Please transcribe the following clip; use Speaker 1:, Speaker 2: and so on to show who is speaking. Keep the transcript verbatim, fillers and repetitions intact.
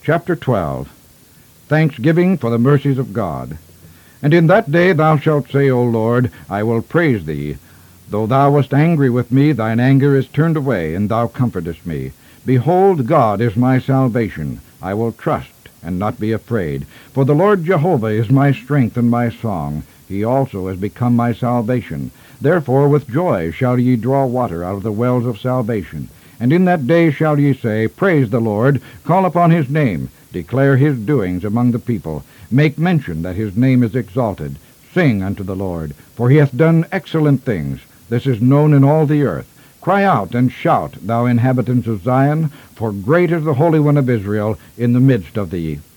Speaker 1: Chapter twelve. Thanksgiving for the mercies of God. And in that day thou shalt say, O Lord, I will praise thee. Though thou wast angry with me, thine anger is turned away, and thou comfortest me. Behold, God is my salvation. I will trust and not be afraid. For the Lord Jehovah is my strength and my song. He also has become my salvation. Therefore with joy shall ye draw water out of the wells of salvation. And in that day shall ye say, Praise the Lord, call upon his name, declare his doings among the people. Make mention that his name is exalted. Sing unto the Lord, for he hath done excellent things. This is known in all the earth. Cry out and shout, thou inhabitants of Zion, for great is the Holy One of Israel in the midst of thee.